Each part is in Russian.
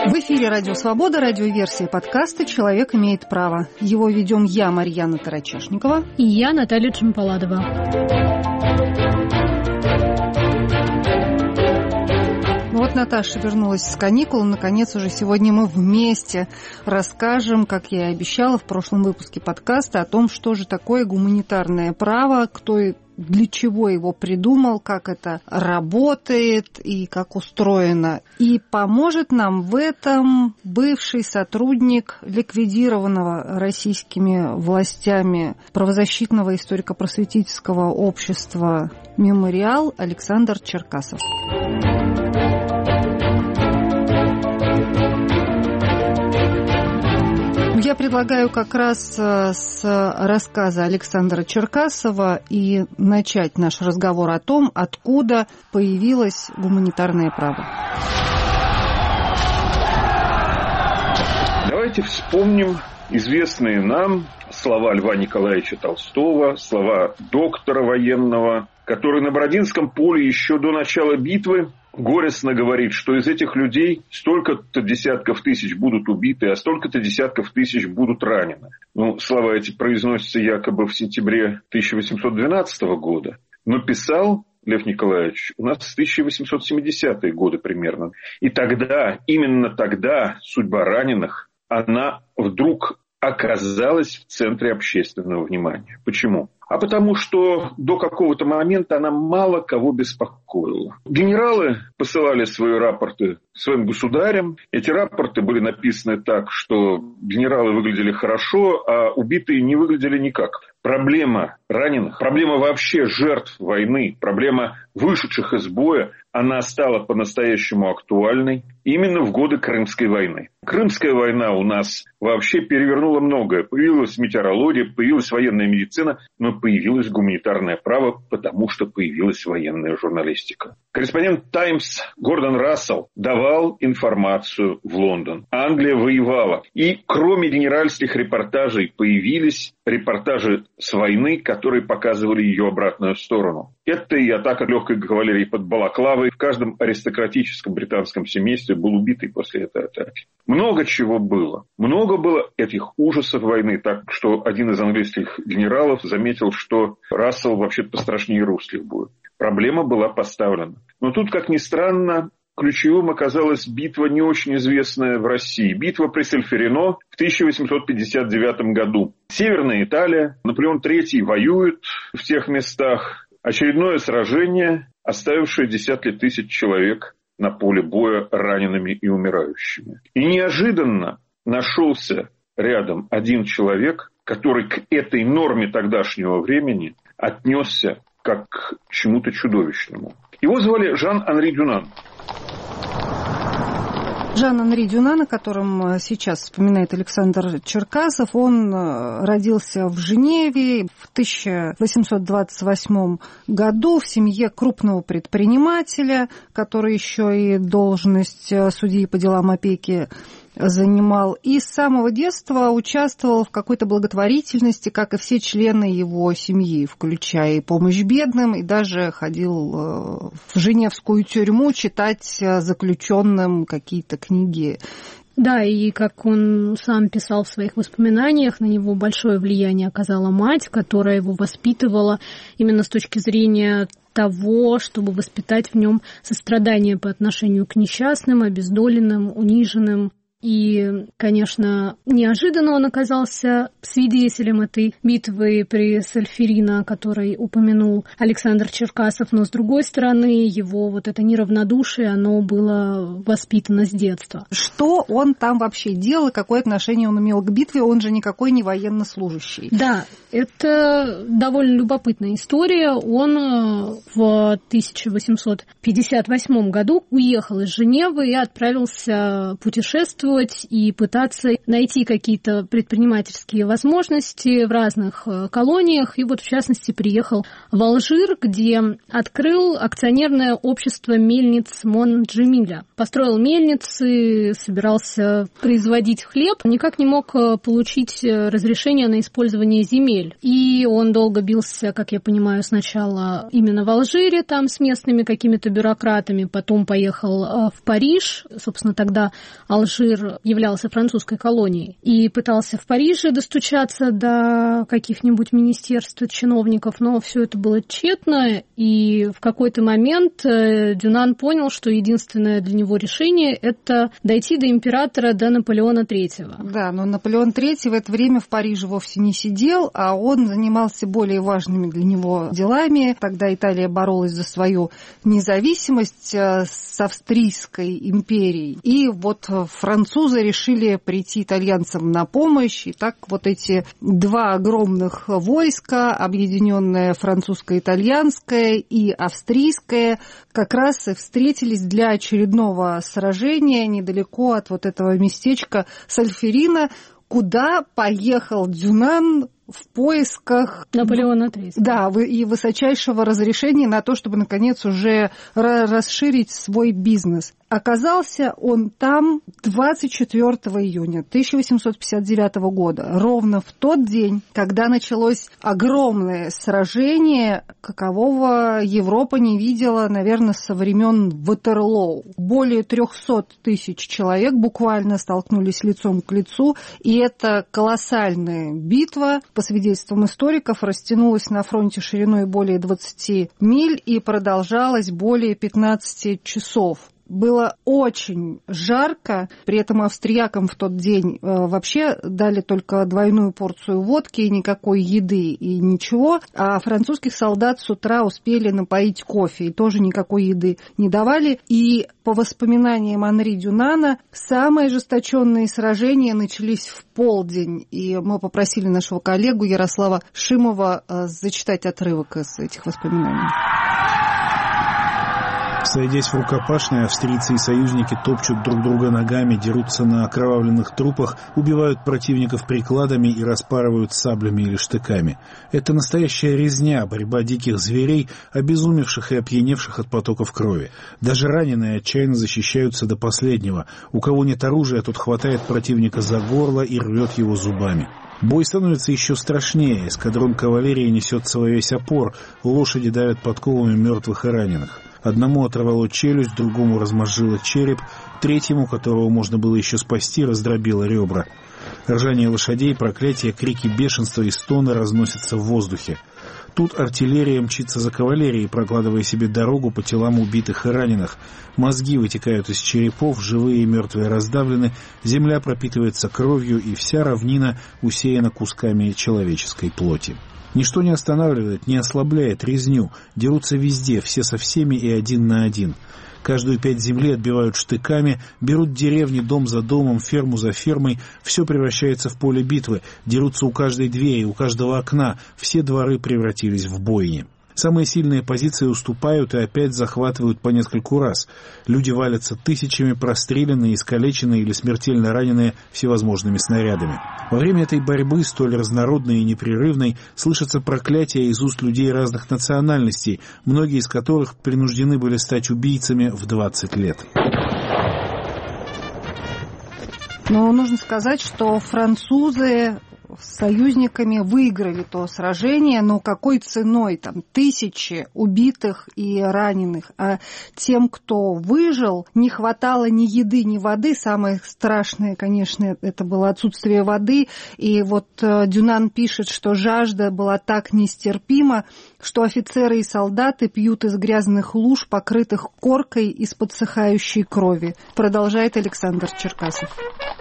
В эфире «Радио Свобода», радиоверсия подкаста «Человек имеет право». Его ведем я, Марьяна Тарачешникова. И я, Наталья Джампаладова. Вот Наташа вернулась с каникул. Наконец, уже сегодня мы вместе расскажем, как я и обещала в прошлом выпуске подкаста, о том, что же такое гуманитарное право, кто и для чего его придумал, как это работает и как устроено. И поможет нам в этом бывший сотрудник ликвидированного российскими властями правозащитного историко-просветительского общества «Мемориал» Александр Черкасов. Я предлагаю как раз с рассказа Александра Черкасова и начать наш разговор о том, откуда появилось гуманитарное право. Давайте вспомним известные нам слова Льва Николаевича Толстого, слова доктора военного, который на Бородинском поле еще до начала битвы горестно говорит, что из этих людей столько-то десятков тысяч будут убиты, а столько-то десятков тысяч будут ранены. Слова эти произносятся якобы в сентябре 1812 года, но писал Лев Николаевич у нас с 1870-е годы примерно. И тогда, именно тогда, судьба раненых, она вдруг оказалась в центре общественного внимания. Почему? А потому что до какого-то момента она мало кого беспокоила. Генералы посылали свои рапорты своим государям. Эти рапорты были написаны так, что генералы выглядели хорошо, а убитые не выглядели никак. Проблема раненых, проблема вообще жертв войны, проблема вышедших из боя, она стала по-настоящему актуальной именно в годы Крымской войны. Крымская война у нас вообще перевернула многое. Появилась метеорология, появилась военная медицина, но появилось гуманитарное право, потому что появилась военная журналистика. Корреспондент «Таймс» Гордон Рассел давал информацию в Лондон. Англия воевала. И кроме генеральских репортажей появились репортажи с войны, которые показывали ее обратную сторону. Это и атака легкой кавалерии под Балаклавой. В каждом аристократическом британском семействе был убитый после этой атаки. Много чего было. Много было этих ужасов войны. Так что один из английских генералов заметил, что Рассел вообще-то пострашнее русских будет. Проблема была поставлена. Но тут, как ни странно, ключевым оказалась битва, не очень известная в России. Битва при Сольферино в 1859 году. Северная Италия, Наполеон III воюет в тех местах. Очередное сражение, оставившее десятки тысяч человек на поле боя ранеными и умирающими. И неожиданно нашелся рядом один человек, который к этой норме тогдашнего времени отнесся как к чему-то чудовищному. Его звали Жан-Анри Дюнан. Жан-Анри Дюнан, о котором сейчас вспоминает Александр Черкасов, он родился в Женеве в 1828 году в семье крупного предпринимателя, который еще и должность судьи по делам опеки занимал. И с самого детства участвовал в какой-то благотворительности, как и все члены его семьи, включая и помощь бедным, и даже ходил в Женевскую тюрьму читать заключенным какие-то книги. Да, и как он сам писал в своих воспоминаниях, на него большое влияние оказала мать, которая его воспитывала именно с точки зрения того, чтобы воспитать в нем сострадание по отношению к несчастным, обездоленным, униженным. И, конечно, неожиданно он оказался свидетелем этой битвы при Сольферино, о которой упомянул Александр Черкасов, но, с другой стороны, его вот это неравнодушие, оно было воспитано с детства. Что он там вообще делал и какое отношение он имел к битве? Он же никакой не военнослужащий. Да, это довольно любопытная история. Он в 1858 году уехал из Женевы и отправился путешествовать действовать и пытаться найти какие-то предпринимательские возможности в разных колониях. И вот, в частности, приехал в Алжир, где открыл акционерное общество мельниц Монджемиля. Построил мельницы, собирался производить хлеб, никак не мог получить разрешение на использование земель. И он долго бился, как я понимаю, сначала именно в Алжире, там с местными какими-то бюрократами, потом поехал в Париж. Собственно, тогда Алжир являлся французской колонией. И пытался в Париже достучаться до каких-нибудь министерств, чиновников, но все это было тщетно. И в какой-то момент Дюнан понял, что единственное для него решение – это дойти до императора, до Наполеона III. Да, но Наполеон III в это время в Париже вовсе не сидел, а он занимался более важными для него делами. Тогда Италия боролась за свою независимость с Австрийской империей. И вот французы решили прийти итальянцам на помощь. И так вот эти два огромных войска, объединенное французско-итальянское и австрийское, как раз и встретились для очередного сражения недалеко от вот этого местечка Сальферина, куда поехал Дюнан в поисках Наполеона III. Да, и высочайшего разрешения на то, чтобы, наконец, уже расширить свой бизнес. Оказался он там 24 июня 1859 года, ровно в тот день, когда началось огромное сражение, какового Европа не видела, наверное, со времен Ватерлоу. Более 300 тысяч человек буквально столкнулись лицом к лицу, и эта колоссальная битва, по свидетельствам историков, растянулась на фронте шириной более 20 миль и продолжалась более 15 часов. Было очень жарко, при этом австриякам в тот день вообще дали только двойную порцию водки, никакой еды и ничего, а французских солдат с утра успели напоить кофе, и тоже никакой еды не давали. И по воспоминаниям Анри Дюнана, самые ожесточенные сражения начались в полдень, и мы попросили нашего коллегу Ярослава Шимова зачитать отрывок из этих воспоминаний. Сойдясь в рукопашные, австрийцы и союзники топчут друг друга ногами, дерутся на окровавленных трупах, убивают противников прикладами и распарывают саблями или штыками. Это настоящая резня, борьба диких зверей, обезумевших и опьяневших от потоков крови. Даже раненые отчаянно защищаются до последнего. У кого нет оружия, тот хватает противника за горло и рвет его зубами. Бой становится еще страшнее. Эскадрон кавалерии несется во весь опор, лошади давят подковами мертвых и раненых. Одному оторвало челюсть, другому размозжило череп, третьему, которого можно было еще спасти, раздробило ребра. Ржание лошадей, проклятия, крики бешенства и стоны разносятся в воздухе. Тут артиллерия мчится за кавалерией, прокладывая себе дорогу по телам убитых и раненых. Мозги вытекают из черепов, живые и мертвые раздавлены, земля пропитывается кровью, и вся равнина усеяна кусками человеческой плоти. Ничто не останавливает, не ослабляет резню. Дерутся везде, все со всеми и один на один. Каждую пять земли отбивают штыками, берут деревни дом за домом, ферму за фермой. Все превращается в поле битвы. Дерутся у каждой двери, у каждого окна. Все дворы превратились в бойни. Самые сильные позиции уступают и опять захватывают по нескольку раз. Люди валятся тысячами, простреленные, искалеченные или смертельно раненые всевозможными снарядами. Во время этой борьбы, столь разнородной и непрерывной, слышатся проклятия из уст людей разных национальностей, многие из которых принуждены были стать убийцами в 20 лет. Но нужно сказать, что французы с союзниками выиграли то сражение, но какой ценой? Там тысячи убитых и раненых. А тем, кто выжил, не хватало ни еды, ни воды. Самое страшное, конечно, это было отсутствие воды. И вот Дюнан пишет, что жажда была так нестерпима, что офицеры и солдаты пьют из грязных луж, покрытых коркой из подсыхающей крови. Продолжает Александр Черкасов.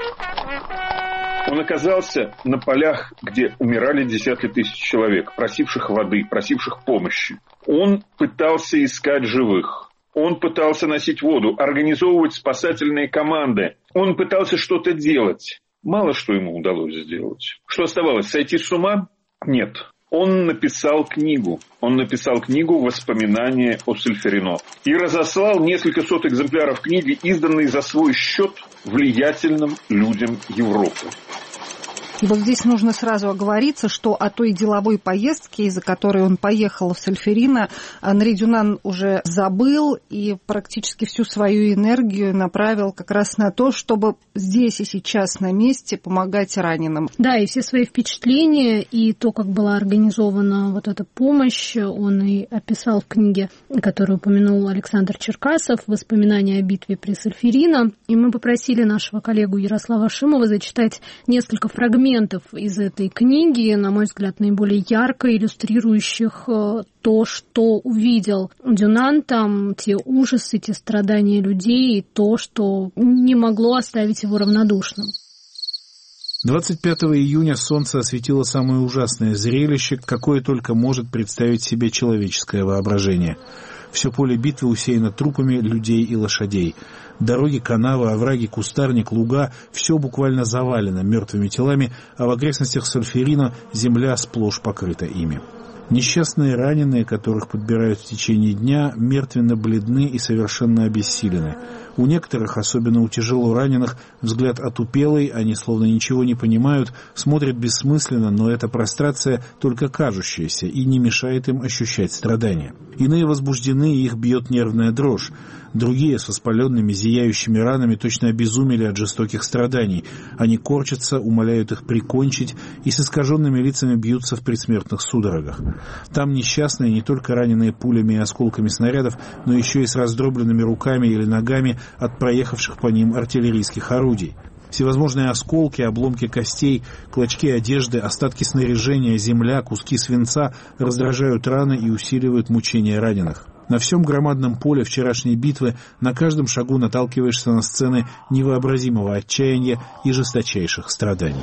Он оказался на полях, где умирали десятки тысяч человек, просивших воды, просивших помощи. Он пытался искать живых. Он пытался носить воду, организовывать спасательные команды. Он пытался что-то делать. Мало что ему удалось сделать. Что оставалось? Сойти с ума? Нет. он написал книгу. Он написал книгу «Воспоминания о Сольферино» и разослал несколько сот экземпляров книги, изданные за свой счет влиятельным людям Европы. И вот здесь нужно сразу оговориться, что о той деловой поездке, из-за которой он поехал в Сольферино, Анри Дюнан уже забыл и практически всю свою энергию направил как раз на то, чтобы здесь и сейчас на месте помогать раненым. Да, и все свои впечатления, и то, как была организована вот эта помощь, он и описал в книге, которую упомянул Александр Черкасов, «Воспоминания о битве при Сольферино». И мы попросили нашего коллегу Ярослава Шимова зачитать несколько фрагментов из этой книги, на мой взгляд, наиболее ярко иллюстрирующих то, что увидел Дюнан там, те ужасы, те страдания людей, и то, что не могло оставить его равнодушным. 25 июня солнце осветило самое ужасное зрелище, какое только может представить себе человеческое воображение. Все поле битвы усеяно трупами людей и лошадей. Дороги, канавы, овраги, кустарник, луга – все буквально завалено мертвыми телами, а в окрестностях Сольферино земля сплошь покрыта ими. Несчастные раненые, которых подбирают в течение дня, мертвенно бледны и совершенно обессилены. У некоторых, особенно у тяжело раненых, взгляд отупелый, они словно ничего не понимают, смотрят бессмысленно, но эта прострация только кажущаяся и не мешает им ощущать страдания. Иные возбуждены, и их бьет нервная дрожь. Другие с воспаленными, зияющими ранами точно обезумели от жестоких страданий. Они корчатся, умоляют их прикончить и с искаженными лицами бьются в предсмертных судорогах. Там несчастные, не только раненые пулями и осколками снарядов, но еще и с раздробленными руками или ногами от проехавших по ним артиллерийских орудий. Всевозможные осколки, обломки костей, клочки одежды, остатки снаряжения, земля, куски свинца раздражают раны и усиливают мучения раненых. На всем громадном поле вчерашней битвы на каждом шагу наталкиваешься на сцены невообразимого отчаяния и жесточайших страданий.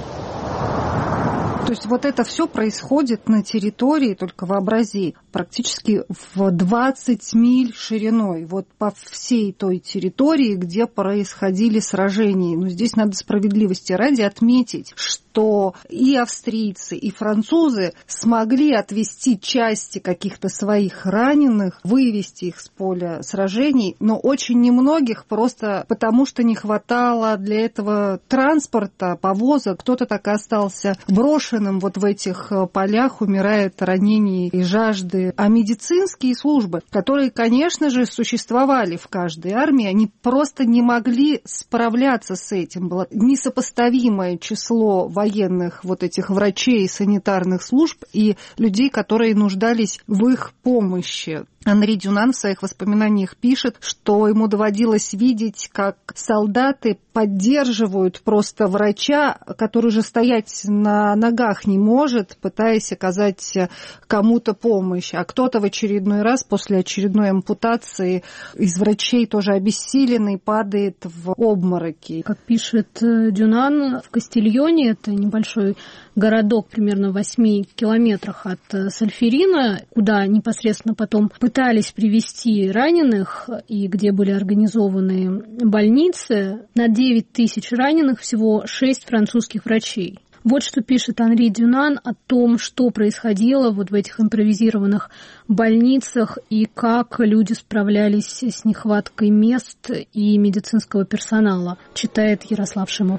То есть вот это все происходит на территории, только вообрази, практически в 20 миль шириной, вот по всей той территории, где происходили сражения. Но здесь надо справедливости ради отметить, что и австрийцы, и французы смогли отвести части каких-то своих раненых, вывести их с поля сражений, но очень немногих просто потому, что не хватало для этого транспорта, повоза. Кто-то так и остался брошенным вот в этих полях, умирает от ранений и жажды. А медицинские службы, которые, конечно же, существовали в каждой армии, они просто не могли справляться с этим. Было несопоставимое число военных вот этих врачей и санитарных служб и людей, которые нуждались в их помощи. Анри Дюнан в своих воспоминаниях пишет, что ему доводилось видеть, как солдаты поддерживают просто врача, который же стоять на ногах не может, пытаясь оказать кому-то помощь. А кто-то в очередной раз после очередной ампутации из врачей тоже обессиленный падает в обмороки. Как пишет Дюнан, в Кастильоне, это небольшой городок примерно в 8 километрах от Сольферино, куда непосредственно потом пытались привезти раненых и где были организованы больницы, на 9 тысяч раненых всего 6 французских врачей. Вот что пишет Анри Дюнан о том, что происходило вот в этих импровизированных больницах и как люди справлялись с нехваткой мест и медицинского персонала, читает Ярослав Шимов.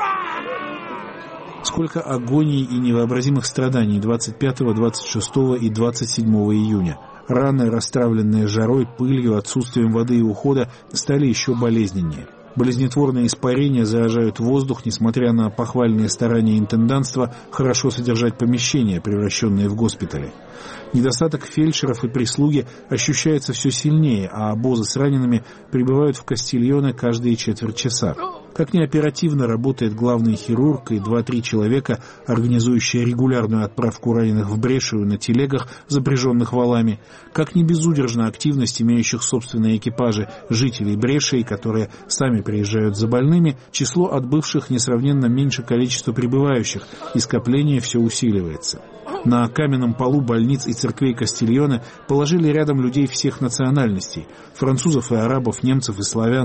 Сколько агоний и невообразимых страданий 25, 26 и 27 июня. Раны, расстравленные жарой, пылью, отсутствием воды и ухода, стали еще болезненнее. Болезнетворные испарения заражают воздух, несмотря на похвальные старания интендантства хорошо содержать помещения, превращенные в госпитали. Недостаток фельдшеров и прислуги ощущается все сильнее, а обозы с ранеными прибывают в Кастильоне каждые четверть часа. Как неоперативно работает главный хирург и 2-3 человека, организующие регулярную отправку раненых в Брешию на телегах, запряженных валами. Как не безудержна активность имеющих собственные экипажи жителей Брешии, которые сами приезжают за больными, число отбывших несравненно меньше количества прибывающих, и скопление все усиливается. На каменном полу больниц и церквей Кастильоне положили рядом людей всех национальностей – французов и арабов, немцев и славян.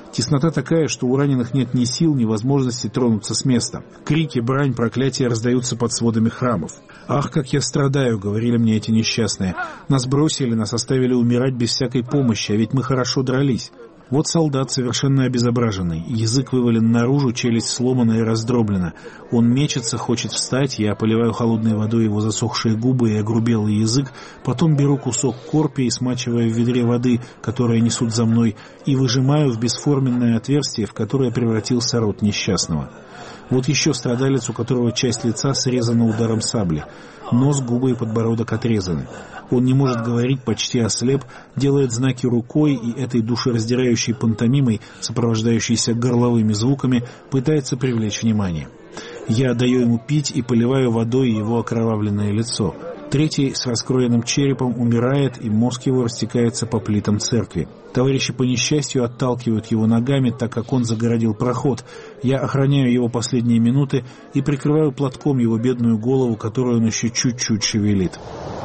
Теснота такая, что у раненых нет ни сил, ни возможности тронуться с места. Крики, брань, проклятия раздаются под сводами храмов. «Ах, как я страдаю», — говорили мне эти несчастные. «Нас бросили, нас оставили умирать без всякой помощи, а ведь мы хорошо дрались». Вот солдат, совершенно обезображенный. Язык вывален наружу, челюсть сломана и раздроблена. Он мечется, хочет встать. Я поливаю холодной водой его засохшие губы и огрубелый язык. Потом беру кусок корпи и смачиваю в ведре воды, которое несут за мной, и выжимаю в бесформенное отверстие, в которое превратился рот несчастного. Вот еще страдалец, у которого часть лица срезана ударом сабли. Нос, губы и подбородок отрезаны. Он не может говорить, почти ослеп, делает знаки рукой и этой душераздирающей пантомимой, сопровождающейся горловыми звуками, пытается привлечь внимание. Я даю ему пить и поливаю водой его окровавленное лицо. Третий с раскроенным черепом умирает, и мозг его растекается по плитам церкви. Товарищи по несчастью отталкивают его ногами, так как он загородил проход. Я охраняю его последние минуты и прикрываю платком его бедную голову, которую он еще чуть-чуть шевелит.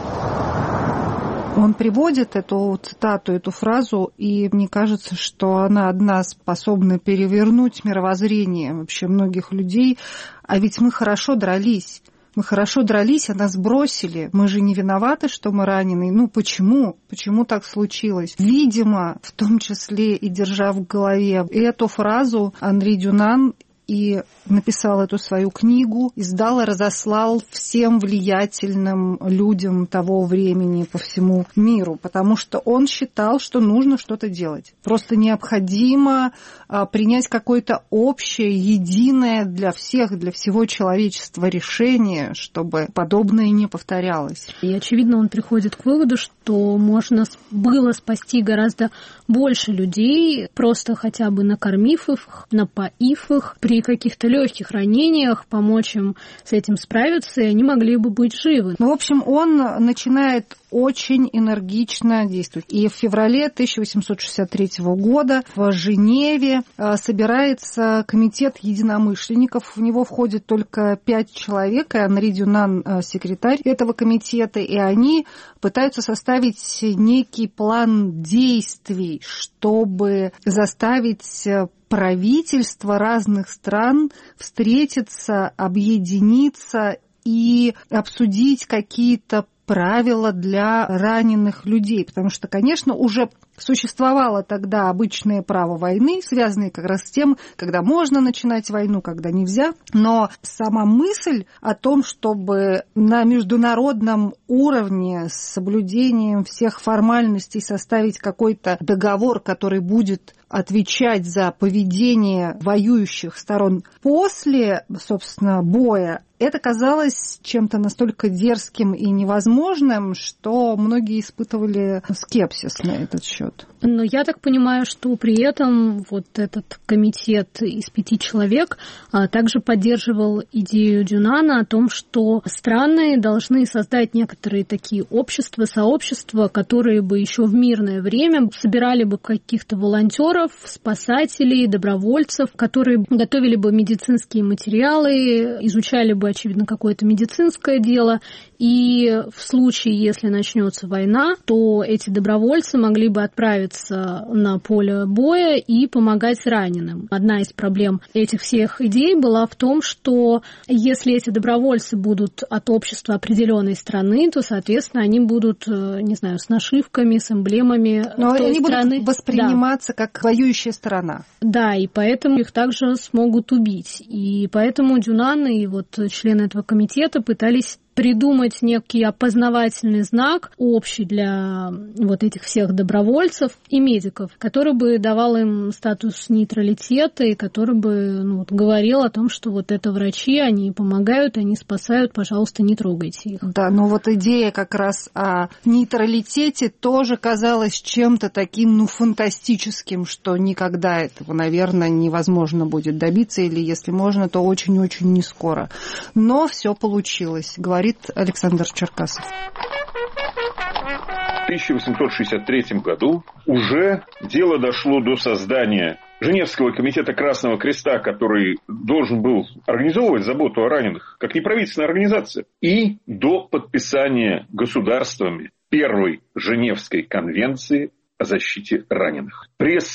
Он приводит эту цитату, эту фразу, и мне кажется, что она одна способна перевернуть мировоззрение вообще многих людей. А ведь мы хорошо дрались. Мы хорошо дрались, а нас бросили. Мы же не виноваты, что мы ранены. Ну почему? Почему так случилось? Видимо, в том числе и держа в голове эту фразу, Анри Дюнан и написал эту свою книгу, издал и разослал всем влиятельным людям того времени по всему миру, потому что он считал, что нужно что-то делать. Просто необходимо принять какое-то общее, единое для всех, для всего человечества решение, чтобы подобное не повторялось. И, очевидно, он приходит к выводу, что можно было спасти гораздо больше людей, просто хотя бы накормив их, напоив их, при каких-то легких ранениях помочь им с этим справиться, и они могли бы быть живы. Ну, в общем, он начинает очень энергично действовать. И в феврале 1863 года в Женеве собирается комитет единомышленников. В него входит только 5 человек, и Анри Дюнан секретарь этого комитета, и они пытаются составить некий план действий, чтобы заставить правительства разных стран встретиться, объединиться и обсудить какие-то правила для раненых людей. Потому что, конечно, уже существовало тогда обычное право войны, связанное как раз с тем, когда можно начинать войну, когда нельзя. Но сама мысль о том, чтобы на международном уровне с соблюдением всех формальностей составить какой-то договор, который будет отвечать за поведение воюющих сторон после, собственно, боя, это казалось чем-то настолько дерзким и невозможным, что многие испытывали скепсис на этот счет. Но я так понимаю, что при этом вот этот комитет из 5 человек также поддерживал идею Дюнана о том, что страны должны создать некоторые такие общества, сообщества, которые бы еще в мирное время собирали бы каких-то волонтеров, спасателей, добровольцев, которые готовили бы медицинские материалы, изучали бы, очевидно, какое-то медицинское дело. И в случае, если начнется война, то эти добровольцы могли бы отправиться на поле боя и помогать раненым. Одна из проблем этих всех идей была в том, что если эти добровольцы будут от общества определенной страны, то, соответственно, они будут, не знаю, с нашивками, с эмблемами Но той они страны. будут восприниматься как воюющая сторона. Да, и поэтому их также смогут убить. И поэтому Дюнан и вот члены этого комитета пытались придумать некий опознавательный знак, общий для вот этих всех добровольцев и медиков, который бы давал им статус нейтралитета и который бы говорил о том, что вот это врачи, они помогают, они спасают, пожалуйста, не трогайте их. Да, но вот идея как раз о нейтралитете тоже казалась чем-то таким, фантастическим, что никогда этого, наверное, невозможно будет добиться, или если можно, то очень-очень не скоро. Но все получилось, говорит Александр Черкасов. В 1863 году уже дело дошло до создания Женевского комитета Красного Креста, который должен был организовывать заботу о раненых, как неправительственная организация, и до подписания государствами Первой Женевской конвенции о защите раненых. Пресса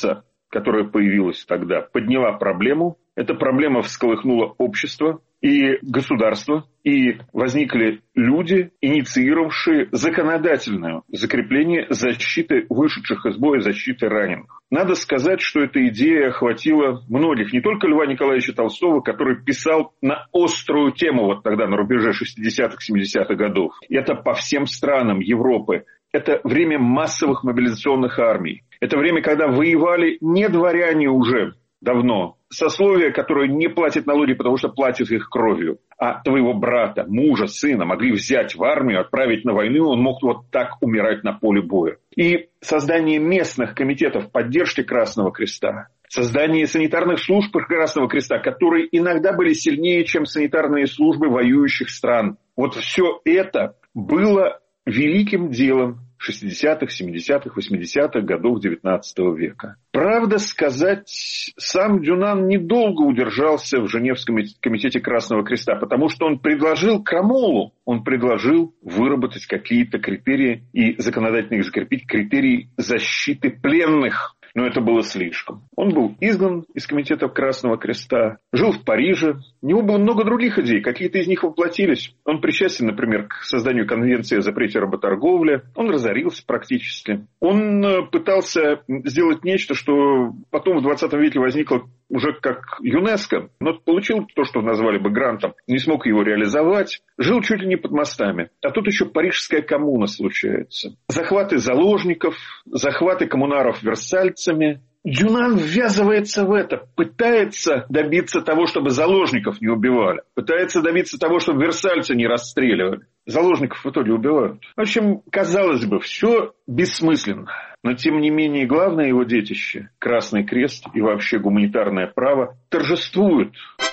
которая появилась тогда, подняла проблему. Эта проблема всколыхнула общество и государство, и возникли люди, инициировавшие законодательное закрепление защиты вышедших из боя, защиты раненых. Надо сказать, что эта идея охватила многих, не только Льва Николаевича Толстого, который писал на острую тему вот тогда, на рубеже 60-х, 70-х годов. И это по всем странам Европы. Это время массовых мобилизационных армий. Это время, когда воевали не дворяне уже давно, сословия, которые не платят налоги, потому что платят их кровью, а твоего брата, мужа, сына могли взять в армию, отправить на войну, он мог вот так умирать на поле боя. И создание местных комитетов поддержки Красного Креста, создание санитарных служб Красного Креста, которые иногда были сильнее, чем санитарные службы воюющих стран. Вот все это было великим делом 60-х, 70-х, 80-х годов XIX века. Правда сказать, сам Дюнан недолго удержался в Женевском комитете Красного Креста, потому что он предложил Крамолу, он предложил выработать какие-то критерии и законодательно их закрепить, критерии защиты пленных. Но это было слишком. Он был изгнан из комитета Красного Креста, жил в Париже. У него было много других идей, какие-то из них воплотились. Он причастен, например, к созданию конвенции о запрете работорговли. Он разорился практически. Он пытался сделать нечто, что потом в 20 веке возникло уже как ЮНЕСКО, но получил то, что назвали бы грантом, не смог его реализовать, жил чуть ли не под мостами. А тут еще парижская коммуна случается. Захваты заложников, захваты коммунаров версальцами. Дюнан ввязывается в это, пытается добиться того, чтобы заложников не убивали, пытается добиться того, чтобы версальцы не расстреливали. Заложников в итоге убивают. В общем, казалось бы, все бессмысленно. Но, тем не менее, главное его детище, Красный Крест и вообще гуманитарное право, торжествуют.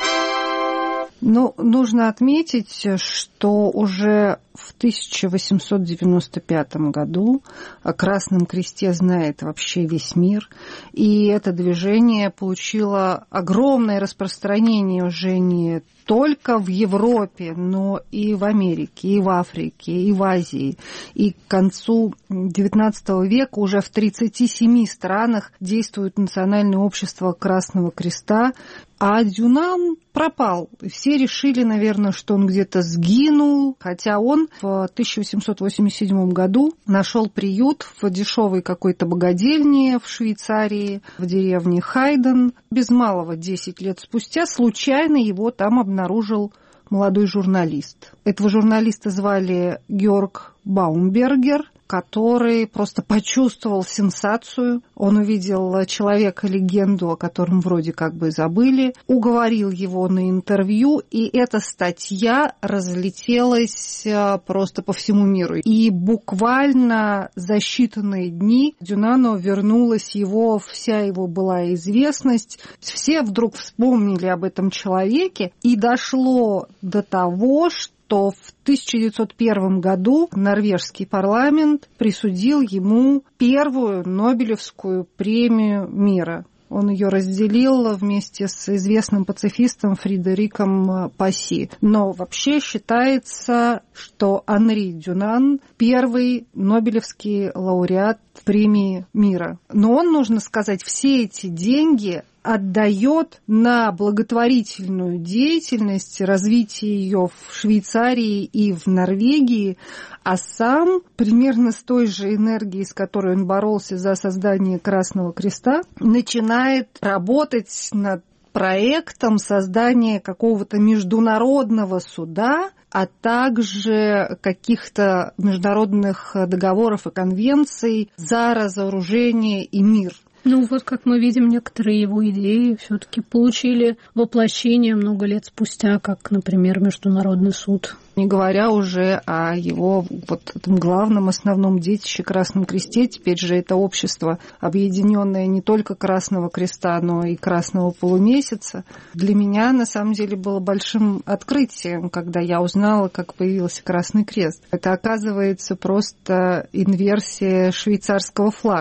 Ну, нужно отметить, что уже в 1895 году о Красном Кресте знает вообще весь мир. И это движение получило огромное распространение уже не только в Европе, но и в Америке, и в Африке, и в Азии. И к концу XIX века уже в 37 странах действует Национальное общество Красного Креста. А Дюнан пропал. Все решили, наверное, что он где-то сгинул, хотя он в 1887 году нашел приют в дешевой какой-то богадельне в Швейцарии, в деревне Хайден. Без малого 10 лет спустя случайно его там обнаружил молодой журналист. Этого журналиста звали Георг Баумбергер, который просто почувствовал сенсацию. Он увидел человека-легенду, о котором вроде как бы забыли, уговорил его на интервью, и эта статья разлетелась просто по всему миру. И буквально за считанные дни Дюнану вернулась вся его была известность. Все вдруг вспомнили об этом человеке, и дошло до того, что в 1901 году норвежский парламент присудил ему первую Нобелевскую премию мира. Он ее разделил вместе с известным пацифистом Фредериком Пасси. Но вообще считается, что Анри Дюнан – первый Нобелевский лауреат премии мира. Но он, нужно сказать, все эти деньги отдает на благотворительную деятельность, развитие ее в Швейцарии и в Норвегии, а сам примерно с той же энергией, с которой он боролся за создание Красного Креста, начинает работать над проектом создания какого-то международного суда, а также каких-то международных договоров и конвенций за разоружение и мир. Ну вот, как мы видим, некоторые его идеи все-таки получили воплощение много лет спустя, как, например, Международный суд. Не говоря уже о его вот этом главном, основном детище Красном Кресте. Теперь же это общество, объединенное не только Красного Креста, но и Красного Полумесяца. Для меня, на самом деле, было большим открытием, когда я узнала, как появился Красный Крест. Это, оказывается, просто инверсия швейцарского флага.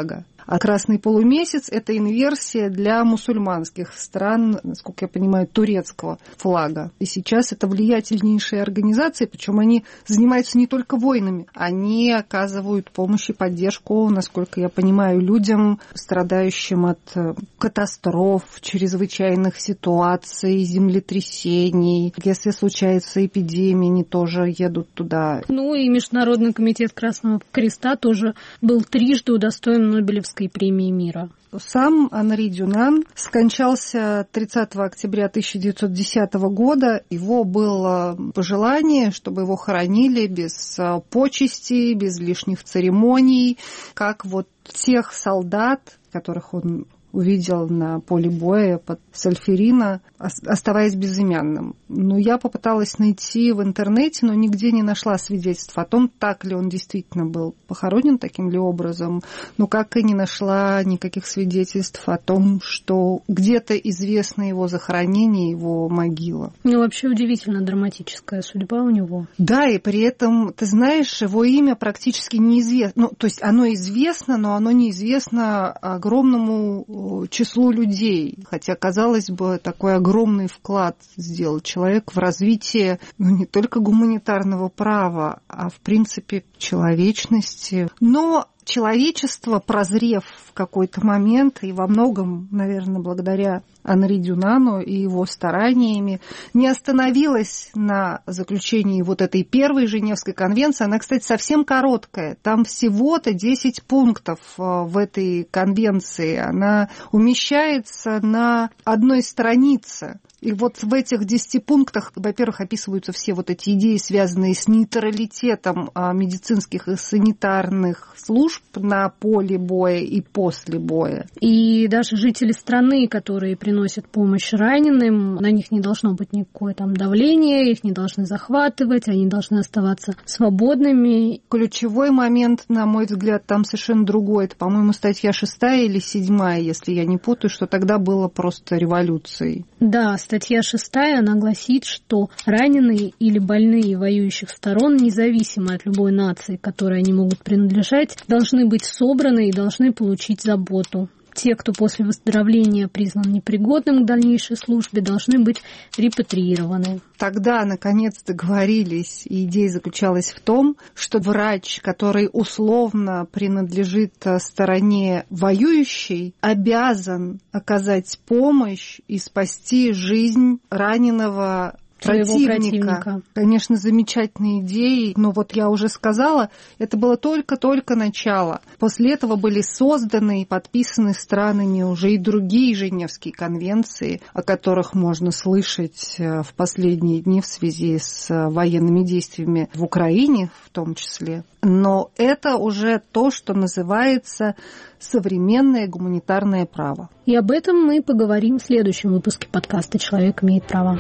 А красный полумесяц – это инверсия для мусульманских стран, насколько я понимаю, турецкого флага. И сейчас это влиятельнейшие организации, причем они занимаются не только войнами, они оказывают помощь и поддержку, насколько я понимаю, людям, страдающим от катастроф, чрезвычайных ситуаций, землетрясений. Если случается эпидемия, они тоже едут туда. Ну и Международный комитет Красного Креста тоже был трижды удостоен Нобелевской премии мира. Сам Анри Дюнан скончался 30 октября 1910 года. Его было пожелание, чтобы его хоронили без почестей, без лишних церемоний, как вот тех солдат, которых он увидел на поле боя под Сальферино, оставаясь безымянным. Но я попыталась найти в интернете, но нигде не нашла свидетельств о том, так ли он действительно был похоронен таким ли образом, но как и не нашла никаких свидетельств о том, что где-то известно его захоронение, его могила. Ну, вообще удивительно драматическая судьба у него. Да, и при этом, ты знаешь, его имя практически неизвестно. Ну, то есть оно известно, но оно неизвестно огромному числу людей. Хотя, казалось бы, такой огромный вклад сделал человек в развитие не только гуманитарного права, а в принципе человечности. Но человечество, прозрев в какой-то момент, и во многом, наверное, благодаря Анри Дюнану и его стараниями, не остановилось на заключении вот этой первой Женевской конвенции. Она, кстати, совсем короткая. Там всего-то 10 пунктов в этой конвенции. Она умещается на одной странице. И вот в этих 10 пунктах, во-первых, описываются все вот эти идеи, связанные с нейтралитетом медицинских и санитарных служб на поле боя и после боя. И даже жители страны, которые приносят помощь раненым, на них не должно быть никакое там давление, их не должны захватывать, они должны оставаться свободными. Ключевой момент, на мой взгляд, там совершенно другой. Это, по-моему, статья 6 или 7, если я не путаю, что тогда было просто революцией. Да, статья 6, она гласит, что раненые или больные воюющих сторон, независимо от любой нации, к которой они могут принадлежать, должны быть собраны и должны получить заботу. Те, кто после выздоровления признан непригодным к дальнейшей службе, должны быть репатриированы. Тогда, наконец, договорились, и идея заключалась в том, что врач, который условно принадлежит стороне воюющей, обязан оказать помощь и спасти жизнь раненого противника. Конечно, замечательные идеи, но вот я уже сказала, это было только-только начало. После этого были созданы и подписаны странами уже и другие Женевские конвенции, о которых можно слышать в последние дни в связи с военными действиями в Украине в том числе. Но это уже то, что называется современное гуманитарное право. И об этом мы поговорим в следующем выпуске подкаста «Человек имеет право».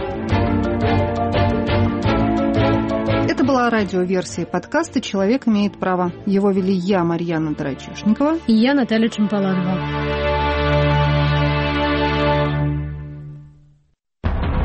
Это была радиоверсия подкаста «Человек имеет право». Его вели я, Марьяна Драчешникова. И я, Наталья Чемпаладова.